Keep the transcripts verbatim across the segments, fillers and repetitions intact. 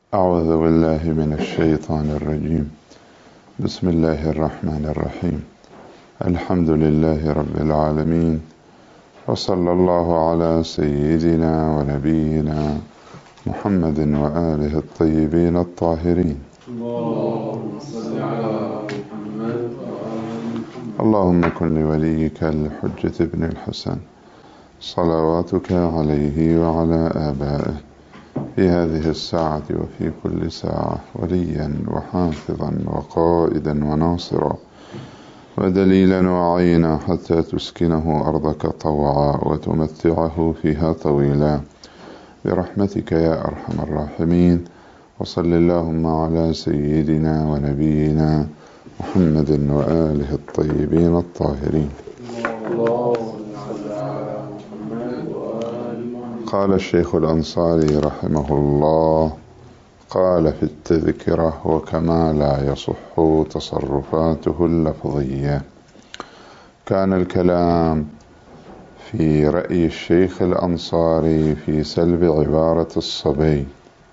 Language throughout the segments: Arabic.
أعوذ بالله من الشيطان الرجيم. بسم الله الرحمن الرحيم. الحمد لله رب العالمين، وصلى الله على سيدنا ونبينا محمد وآله الطيبين الطاهرين. اللهم صل على محمد وآل محمد. اللهم كن لوليك الحجة ابن الحسن صلواتك عليه وعلى آبائه في هذه الساعة وفي كل ساعة وليا وحافظا وقائدا وناصرا ودليلا وعينا، حتى تسكنه أرضك طوعا وتمتعه فيها طويلا برحمتك يا أرحم الراحمين. وصل اللهم على سيدنا ونبينا محمد وآله الطيبين الطاهرين. قال الشيخ الأنصاري رحمه الله، قال في التذكرة: وكما لا يصح تصرفاته اللفظية. كان الكلام في رأي الشيخ الأنصاري في سلب عبارة الصبي.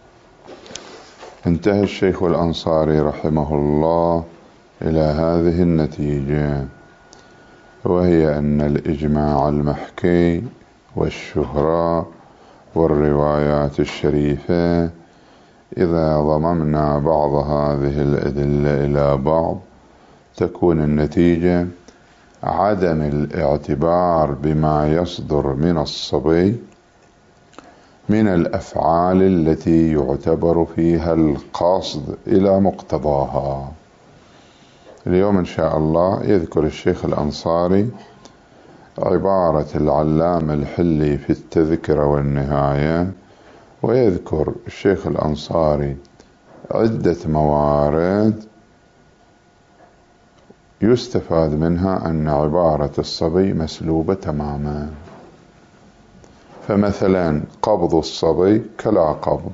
انتهى الشيخ الأنصاري رحمه الله إلى هذه النتيجة، وهي أن الإجماع المحكي والشهرة والروايات الشريفة إذا ضممنا بعض هذه الأدلة إلى بعض تكون النتيجة عدم الاعتبار بما يصدر من الصبي من الأفعال التي يعتبر فيها القصد إلى مقتضاها. اليوم إن شاء الله يذكر الشيخ الأنصاري عبارة العلامة الحلي في التذكرة والنهاية، ويذكر الشيخ الأنصاري عدة موارد يستفاد منها أن عبارة الصبي مسلوبة تماما. فمثلا قبض الصبي كلا قبض،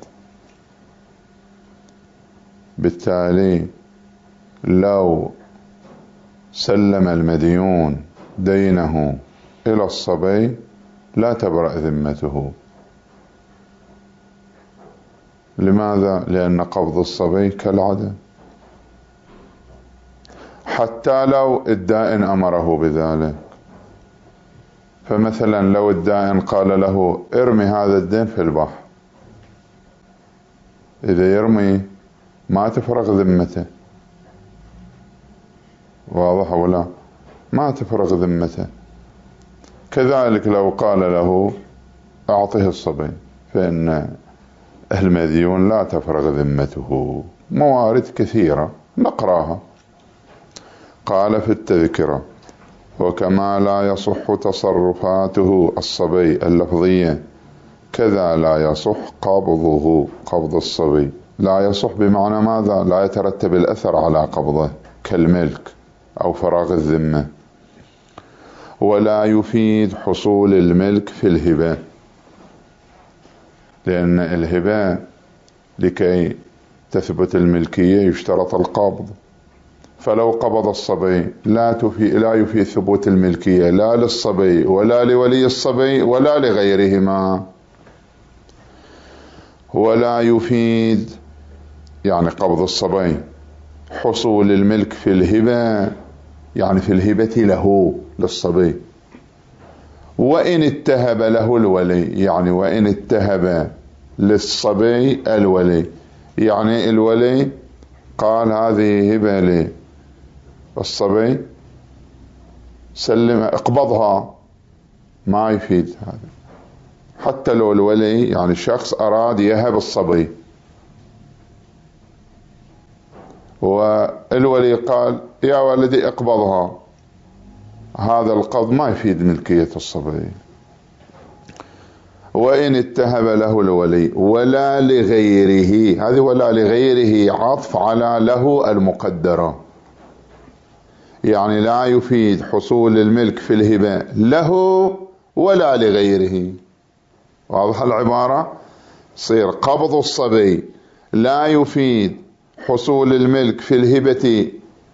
بالتالي لو سلم المديون دينه إلى الصبي لا تبرأ ذمته. لماذا؟ لأن قبض الصبي كالعدم، حتى لو الدائن أمره بذلك. فمثلا لو الدائن قال له ارمي هذا الدين في البحر، إذا يرمي ما تفرغ ذمته، واضح ولا؟ ما تفرغ ذمته. كذلك لو قال له أعطه الصبي، فإن المديون لا تفرغ ذمته. موارد كثيرة نقراها. قال في التذكرة: وكما لا يصح تصرفاته الصبي اللفظية كذا لا يصح قبضه، قبض الصبي لا يصح بمعنى ماذا؟ لا يترتب الأثر على قبضه كالملك أو فراغ الذمة. ولا يفيد حصول الملك في الهبة، لأن الهبة لكي تثبت الملكية يشترط القبض. فلو قبض الصبي لا تفي لا يفيد ثبوت الملكية لا للصبي ولا لولي الصبي ولا لغيرهما. ولا يفيد يعني قبض الصبي حصول الملك في الهبة، يعني في الهبة له للصبي. وإن اتهب له الولي، يعني وإن اتهب للصبي الولي، يعني الولي قال هذه هبة لي، الصبي سلم اقبضها، ما يفيد هذا. حتى لو الولي يعني شخص أراد يهب الصبي والولي قال يا ولدي اقبضها، هذا القبض ما يفيد ملكية الصبي. وإن اتهب له الولي ولا لغيره، هذه ولا لغيره عطف على له المقدرة، يعني لا يفيد حصول الملك في الهبة له ولا لغيره. واضح العبارة؟ صير قبض الصبي لا يفيد حصول الملك في الهبة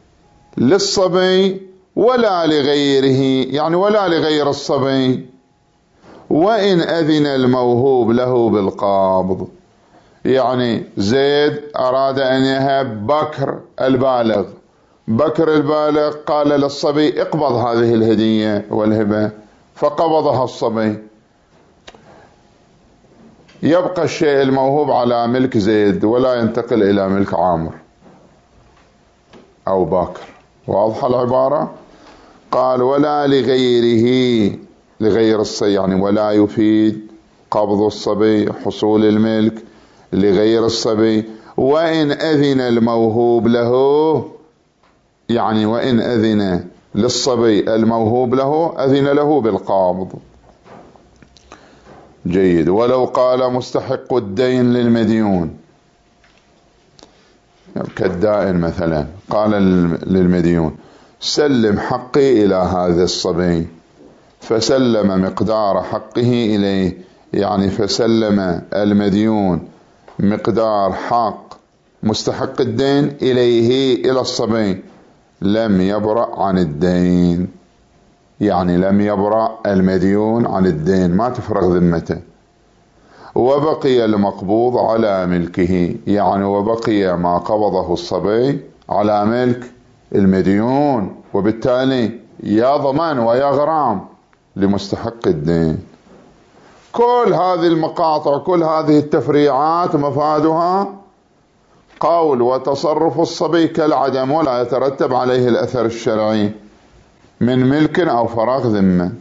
للصبي ولا لغيره، يعني ولا لغير الصبي. وإن أذن الموهوب له بالقبض، يعني زيد أراد أن يهب بكر البالغ، بكر البالغ قال للصبي اقبض هذه الهدية والهبة، فقبضها الصبي. يبقى الشيء الموهوب على ملك زيد ولا ينتقل إلى ملك عامر أو باكر. واضحة العبارة؟ قال ولا لغيره، لغير الصبي يعني ولا يفيد قبض الصبي حصول الملك لغير الصبي، وإن أذن الموهوب له، يعني وإن أذن للصبي الموهوب له أذن له بالقبض. جيد. ولو قال مستحق الدين للمديون كالدائن مثلا، قال للمديون سلم حقي إلى هذا الصبي، فسلم مقدار حقه إليه، يعني فسلم المديون مقدار حق مستحق الدين إليه إلى الصبي، لم يبرأ عن الدين، يعني لم يبرأ المديون عن الدين، ما تفرغ ذمته، وبقي المقبوض على ملكه، يعني وبقي ما قبضه الصبي على ملك المديون، وبالتالي يضمن ويغرم لمستحق الدين. كل هذه المقاطع، كل هذه التفريعات مفادها قول وتصرف الصبي كالعدم، ولا يترتب عليه الأثر الشرعي من ملك أو فراغ ذمة.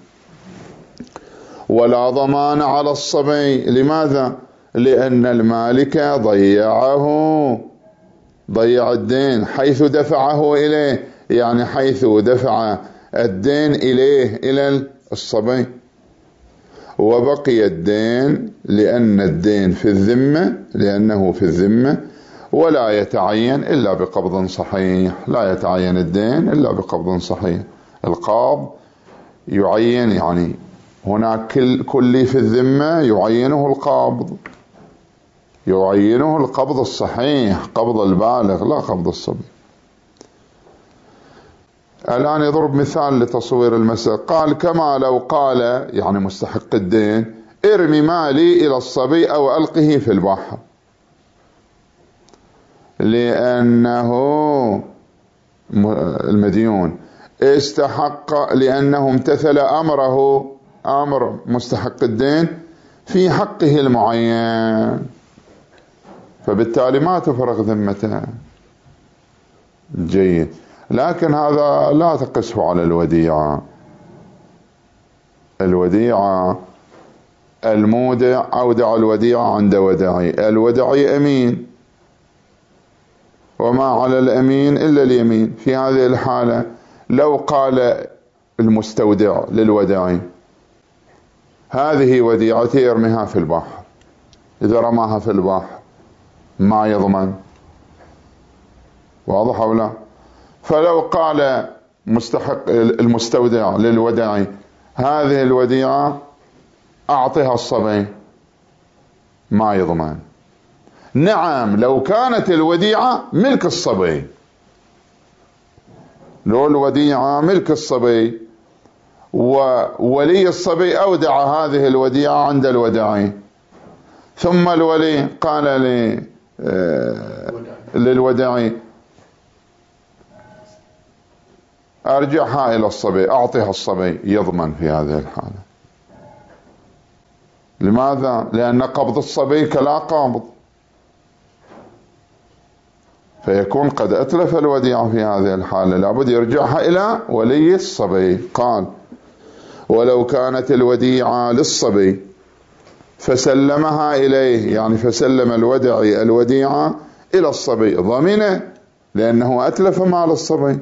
ولا ضمان على الصبي، لماذا؟ لأن المالك ضيعه، ضيع الدين حيث دفعه إليه، يعني حيث دفع الدين إليه إلى الصبي، وبقي الدين لأن الدين في الذمة، لأنه في الذمة، ولا يتعين إلا بقبض صحيح، لا يتعين الدين إلا بقبض صحيح. القابض يعين، يعني هناك كل كل في الذمة يعينه القابض، يعينه القبض الصحيح، قبض البالغ لا قبض الصبي. الآن يضرب مثال لتصوير المسألة، قال كما لو قال يعني مستحق الدين ارمي مالي إلى الصبي أو ألقه في البحر، لأنه المديون استحق، لأنه امتثل أمره، أمر مستحق الدين في حقه المعين، فبالتالي ما تفرغ ذمته. جيد. لكن هذا لا تقسه على الوديعة. الوديعة المودع أودع الوديعة عند ودعي، الودعي أمين، وما على الأمين إلا اليمين. في هذه الحالة لو قال المستودع للودعي هذه وديعتي ارميها في البحر، إذا رماها في البحر ما يضمن. واضح أو لا؟ فلو قال مستحق المستودع للودعي هذه الوديعة أعطها الصبي ما يضمن. نعم لو كانت الوديعة ملك الصبي، لو الوديعة ملك الصبي وولي الصبي أودع هذه الوديعة عند الوداعي، ثم الولي قال لي للوداعي أرجعها إلى الصبي، أعطيها الصبي، يضمن في هذه الحالة. لماذا؟ لأن قبض الصبي كلا قابض، فيكون قد أتلف الوديعة في هذه الحالة، لابد يرجعها إلى ولي الصبي. قال ولو كانت الوديعة للصبي فسلمها إليه، يعني فسلم الودعي الوديعة إلى الصبي، ضمنه لأنه أتلف مال الصبي.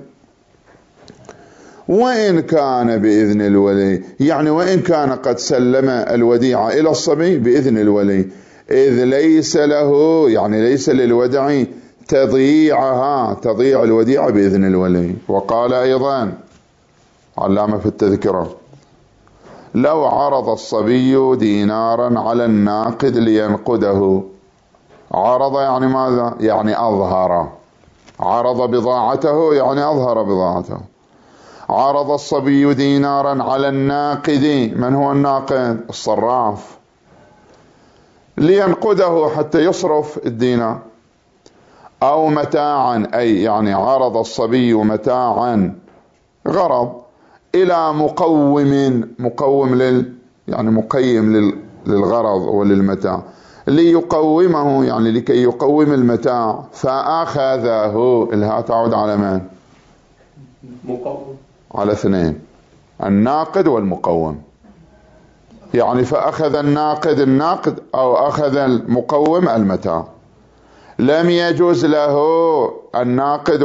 وإن كان بإذن الولي، يعني وإن كان قد سلم الوديعة إلى الصبي بإذن الولي، إذ ليس له، يعني ليس للودعي تضييعها، تضييع الوديعة بإذن الولي. وقال أيضا علامة في التذكرة لو عرض الصبي دينارا على الناقد لينقده، عرض يعني ماذا؟ يعني أظهر، عرض بضاعته يعني أظهر بضاعته. عرض الصبي دينارا على الناقد، من هو الناقد؟ الصراف، لينقده حتى يصرف الدينار، أو متاعا، أي يعني عرض الصبي متاعا غرض إلى مقوم، مقوم لل يعني مقيم لل للغرض وللمتاع، ليقومه يعني لكي يقوم المتاع، فأخذه. الها تعود على من؟ مقوم. على اثنين، الناقد والمقوم. يعني فأخذ الناقد الناقد أو أخذ المقوم المتاع. لم يجوز له الناقد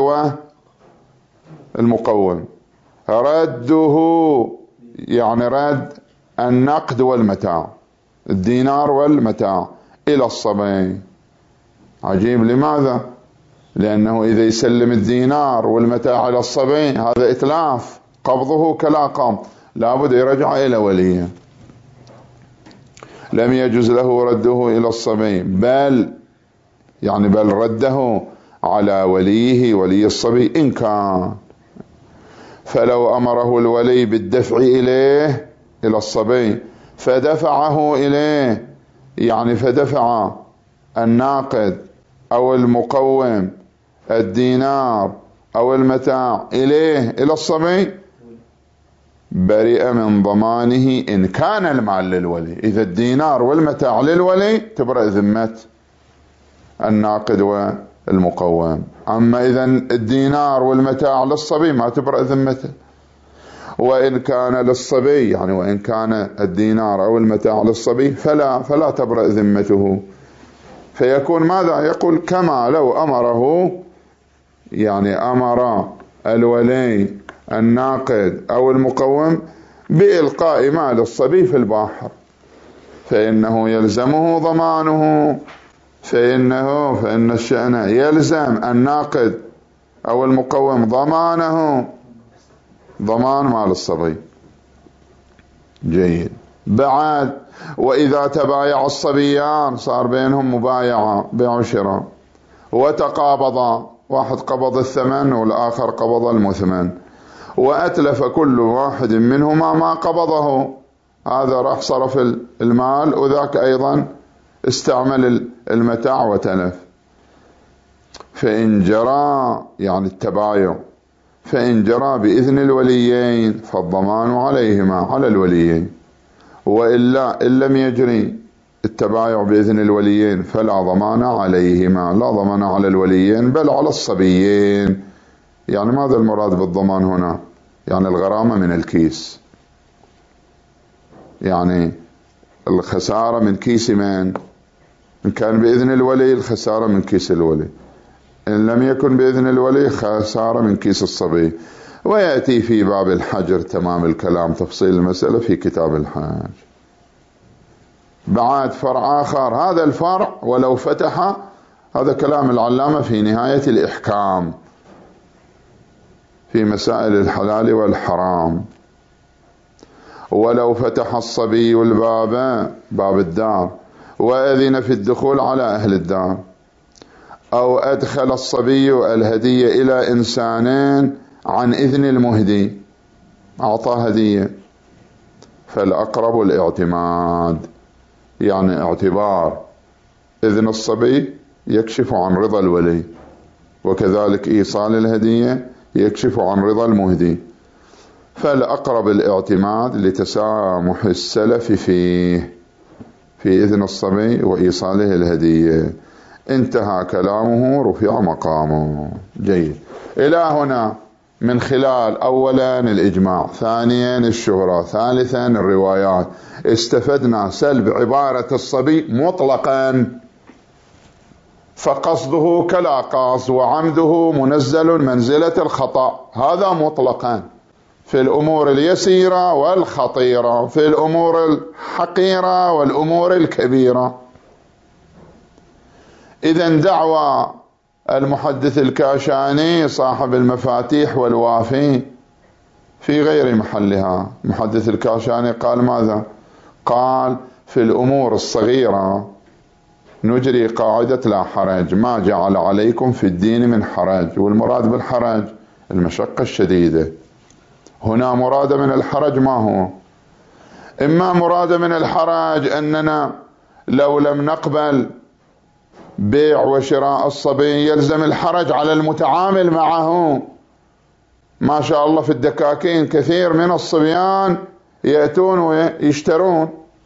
والمقوم رده، يعني رد النقد والمتاع، الدينار والمتاع إلى الصبي. عجيب، لماذا؟ لأنه إذا يسلم الدينار والمتاع إلى الصبي هذا إتلاف، قبضه كلا قبض، لابد يرجع إلى وليه. لم يجوز له رده إلى الصبي، بل يعني بل رده على وليه، ولي الصبي إن كان. فلو أمره الولي بالدفع إليه إلى الصبي فدفعه إليه، يعني فدفع الناقد أو المقوم الدينار أو المتاع إليه إلى الصبي، برئ من ضمانه إن كان المال للولي. إذا الدينار والمتاع للولي تبرأ ذمة الناقد والمقوم، أما إذا الدينار والمتاع للصبي ما تبرأ ذمته. وإن كان للصبي يعني وإن كان الدينار أو المتاع للصبي فلا فلا تبرأ ذمته. فيكون ماذا؟ يقول كما لو أمره، يعني أمر الولي الناقد أو المقوم بإلقاء مال الصبي في البحر، فإنه يلزمه ضمانه، فإنه فإن الشأن يلزم الناقد أو المقوم ضمانه، ضمان مال الصبي. جيد. بعد، وإذا تبايع الصبيان، صار بينهم مبايعة بيع وشراء، وتقابضا، واحد قبض الثمن والآخر قبض المثمن، وأتلف كل واحد منهما ما قبضه، هذا راح صرف المال وذاك أيضا استعمل المتاع وتلف. فإن جرى يعني التبايع، فإن جرى بإذن الوليين فالضمان عليهما، على الوليين، وإلا إن لم يجري التبايع بإذن الوليين فلا ضمان عليهما، لا ضمان على الوليين بل على الصبيين. يعني ماذا المراد بالضمان هنا؟ يعني الغرامة من الكيس، يعني الخسارة من كيس من؟ إن كان بإذن الولي الخسارة من كيس الولي، إن لم يكن بإذن الولي خسارة من كيس الصبي. ويأتي في باب الحجر تمام الكلام، تفصيل المسألة في كتاب الحج. بعد فرع آخر، هذا الفرع ولو فتح، هذا كلام العلامة في نهاية الإحكام في مسائل الحلال والحرام. ولو فتح الصبي الباب، باب الدار، وأذن في الدخول على أهل الدار، أو أدخل الصبي الهدية إلى إنسانين عن إذن المهدي، أعطاه هدية، فالأقرب الاعتماد، يعني اعتبار إذن الصبي يكشف عن رضا الولي، وكذلك إيصال الهدية يكشف عن رضا المهدي، فالأقرب الاعتماد لتسامح السلف فيه، في إذن الصبي وإيصاله الهدية. انتهى كلامه، رفع مقامه. جيد. إلى هنا من خلال أولا الإجماع، ثانيا الشهرة، ثالثا الروايات، استفدنا سلب عبارة الصبي مطلقا، فقصده كلا قاص، وعمده منزل منزلة الخطأ، هذا مطلقا في الأمور اليسيرة والخطيرة، في الأمور الحقيرة والأمور الكبيرة. إذن دعوى المحدث الكاشاني صاحب المفاتيح والوافي في غير محلها. المحدث الكاشاني قال ماذا؟ قال في الأمور الصغيرة نجري قاعدة لا حرج، ما جعل عليكم في الدين من حرج، والمراد بالحرج المشقة الشديدة. هنا مراد من الحرج ما هو؟ إما مراد من الحرج أننا لو لم نقبل بيع وشراء الصبي يلزم الحرج على المتعامل معه. ما شاء الله في الدكاكين كثير من الصبيان يأتون ويشترون،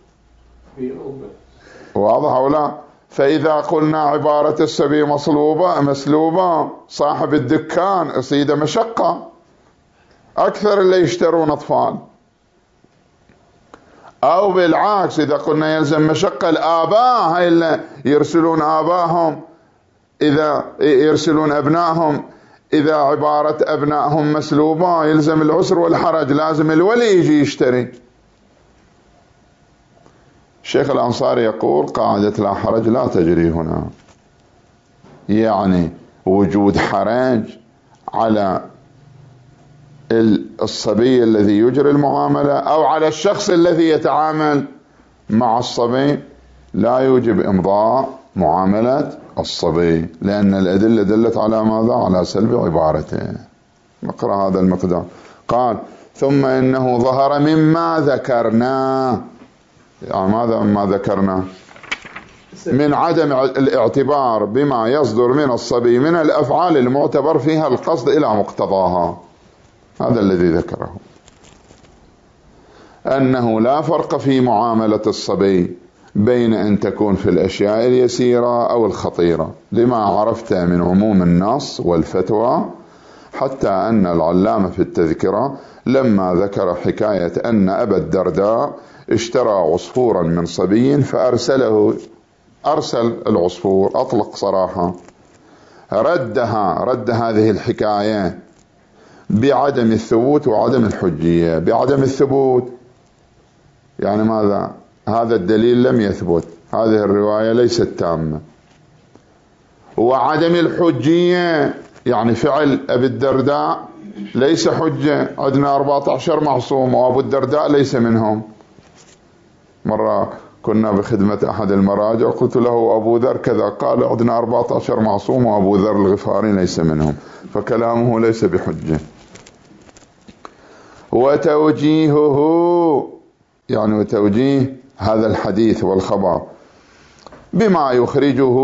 واضح أو لا؟ فإذا قلنا عبارة الصبي مصلوبة مسلوبة صاحب الدكان يصيد مشقة أكثر اللي يشترون أطفال. أو بالعكس إذا قلنا يلزم مشقة الآباء هاي اللي يرسلون آبائهم إذا يرسلون أبنائهم، إذا عبارة أبنائهم مسلوبة يلزم العسر والحرج، لازم الولي يجي يشتري. الشيخ الأنصاري يقول قاعدة لا حرج لا تجري هنا، يعني وجود حرج على الصبي الذي يجري المعاملة أو على الشخص الذي يتعامل مع الصبي لا يوجب إمضاء معاملة الصبي، لأن الأدلة دلت على ماذا؟ على سلب عبارته. نقرأ هذا المقدار. قال ثم إنه ظهر مما ذكرنا، يعني ماذا مما ذكرنا؟ من عدم الاعتبار بما يصدر من الصبي من الأفعال المعتبر فيها القصد إلى مقتضاها، هذا الذي ذكره، أنه لا فرق في معاملة الصبي بين أن تكون في الأشياء اليسيرة أو الخطيرة، لما عرفت من عموم النص والفتوى، حتى أن العلامة في التذكرة لما ذكر حكاية أن أبا الدرداء اشترى عصفورا من صبي فأرسله، أرسل العصفور أطلق صراحة، ردها رد هذه الحكاية بعدم الثبوت وعدم الحجية. بعدم الثبوت يعني ماذا؟ هذا الدليل لم يثبت، هذه الرواية ليست تامة. وعدم الحجية يعني فعل أبي الدرداء ليس حجة، عندنا أربعة عشر معصوم وأبو الدرداء ليس منهم. مرة كنا بخدمة أحد المراجع قلت له أبو ذر كذا، قال عندنا أربعة عشر معصوم وأبو ذر الغفاري ليس منهم، فكلامه ليس بحجة. وتوجيهه يعني وتوجيه هذا الحديث والخبر بما يخرجه،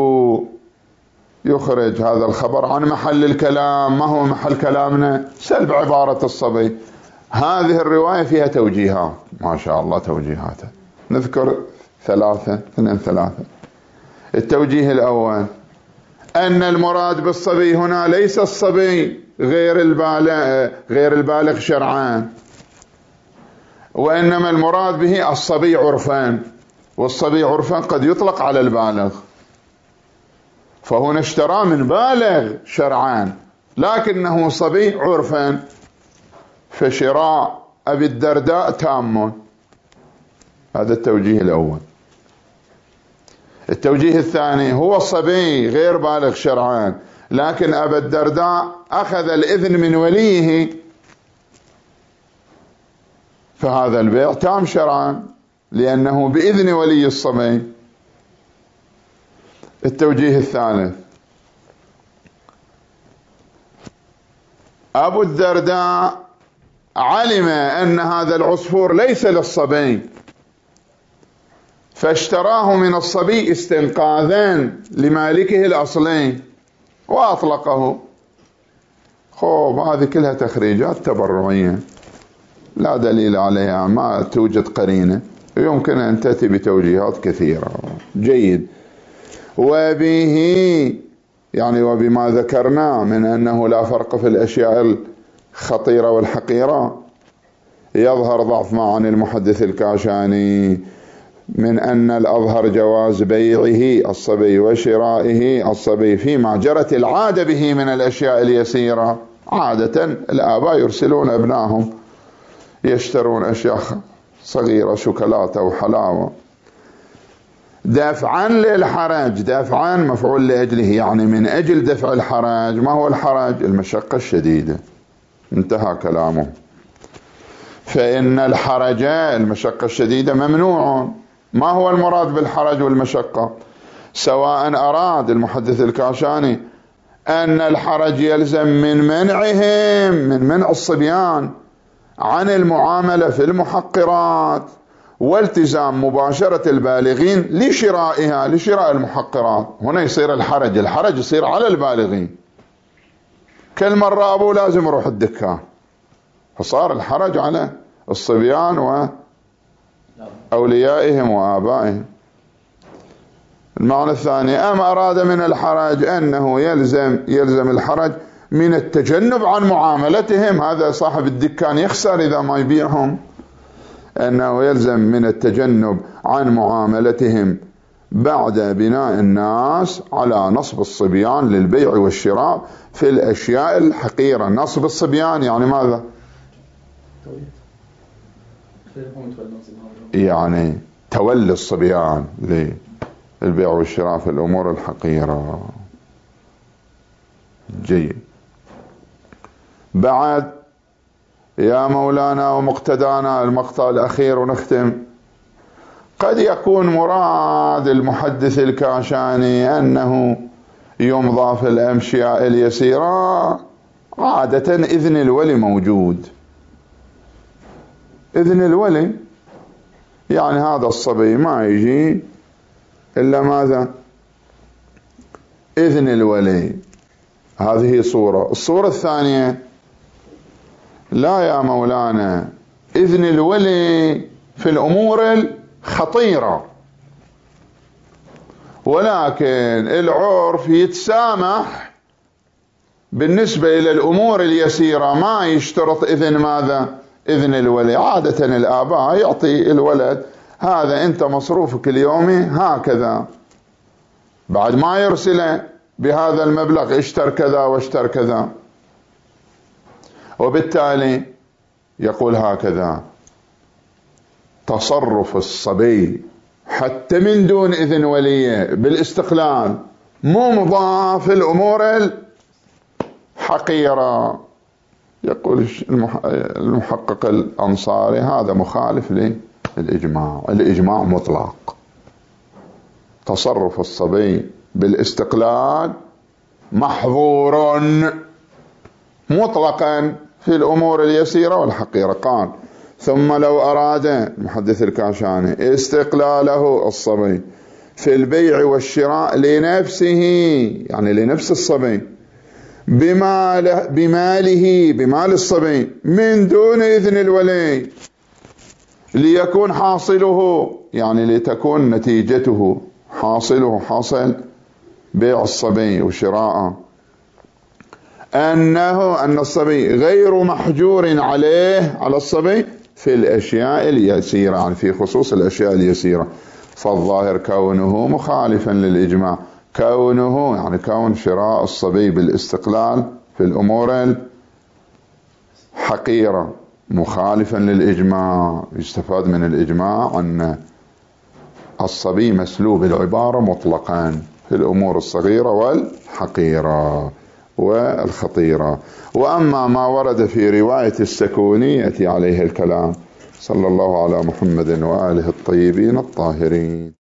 يخرج هذا الخبر عن محل الكلام. ما هو محل كلامنا؟ سلب عبارة الصبي. هذه الرواية فيها توجيهات، ما شاء الله توجيهات، نذكر ثلاثة اثنين ثلاثة. التوجيه الأول أن المراد بالصبي هنا ليس الصبي غير البالغ غير البالغ شرعان، وإنما المراد به الصبي عرفان، والصبي عرفان قد يطلق على البالغ، فهنا اشترى من بالغ شرعان لكنه صبي عرفان، فشراء أبي الدرداء تام. هذا التوجيه الأول. التوجيه الثاني هو الصبي غير بالغ شرعان، لكن أبا الدرداء أخذ الإذن من وليه، فهذا البيع تام شرعا لأنه بإذن ولي الصبي. التوجيه الثالث أبو الدرداء علم أن هذا العصفور ليس للصبي فاشتراه من الصبي استنقاذا لمالكه الأصلي وأطلقه. خوب هذه كلها تخريجات تبرعية لا دليل عليها، ما توجد قرينة، يمكن أن تأتي بتوجيهات كثيرة. جيد. وبه يعني وبما ذكرنا من أنه لا فرق في الأشياء الخطيرة والحقيرة يظهر ضعف ما عن المحدث الكاشاني من أن الأظهر جواز بيعه الصبي وشرائه الصبي فيما جرت العادة به من الأشياء اليسيرة. عادة الآباء يرسلون أبنائهم يشترون أشياء صغيرة، شوكولاتة وحلاوة، دفعا للحرج. دفعا مفعول لأجله، يعني من أجل دفع الحرج. ما هو الحرج؟ المشقة الشديدة. انتهى كلامه. فإن الحرج المشقة الشديدة ممنوع. ما هو المراد بالحرج والمشقة؟ سواء أراد المحدث الكاشاني أن الحرج يلزم من منعهم، من منع الصبيان عن المعاملة في المحقرات والتزام مباشرة البالغين لشرائها، لشراء المحقرات. هنا يصير الحرج، الحرج يصير على البالغين. كل مرة أبو لازم يروح الدكان، فصار الحرج على الصبيان وأوليائهم وآبائهم. المعنى الثاني: أم أراد من الحرج أنه يلزم يلزم الحرج من التجنب عن معاملتهم. هذا صاحب الدكان يخسر إذا ما يبيعهم. أنه يلزم من التجنب عن معاملتهم بعد بناء الناس على نصب الصبيان للبيع والشراء في الأشياء الحقيرة. نصب الصبيان يعني ماذا؟ يعني تولي الصبيان للبيع والشراء في الأمور الحقيرة. جيد. بعد يا مولانا ومقتدانا المقطع الأخير ونختم: قد يكون مراد المحدث الكاشاني أنه يمضى في الأشياء اليسيرة عادة إذن الولي موجود. إذن الولي يعني هذا الصبي ما يجي إلا ماذا؟ إذن الولي. هذه صورة. الصورة الثانية: لا يا مولانا، إذن الولي في الأمور الخطيرة، ولكن العرف يتسامح بالنسبة إلى الأمور اليسيرة، ما يشترط إذن ماذا؟ إذن الولي. عادة الآباء يعطي الولد: هذا أنت مصروفك اليومي هكذا، بعد ما يرسله بهذا المبلغ اشتر كذا واشتر كذا، وبالتالي يقول هكذا. تصرف الصبي حتى من دون إذن وليه بالاستقلال ممضى في الأمور الحقيرة. يقول المحقق الأنصاري: هذا مخالف للإجماع. الإجماع مطلق. تصرف الصبي بالاستقلال محظور مطلقا في الأمور اليسيرة والحقيرة. قال: ثم لو أراد المحدث الكاشاني استقلاله الصبي في البيع والشراء لنفسه، يعني لنفس الصبي، بماله, بماله بمال الصبي من دون إذن الولي، ليكون حاصله، يعني لتكون نتيجته حاصله حاصل بيع الصبي وشراءه، أنه أن الصبي غير محجور عليه على الصبي في الأشياء اليسيرة، يعني في خصوص الأشياء اليسيرة. فالظاهر كونه مخالفا للإجماع، كونه يعني كون شراء الصبي بالاستقلال في الأمور الحقيرة مخالفا للإجماع. يستفاد من الإجماع أن الصبي مسلوب العبارة مطلقا في الأمور الصغيرة والحقيرة والخطيرة. وأما ما ورد في رواية السكوني يأتي عليه الكلام. صلى الله على محمد وآله الطيبين الطاهرين.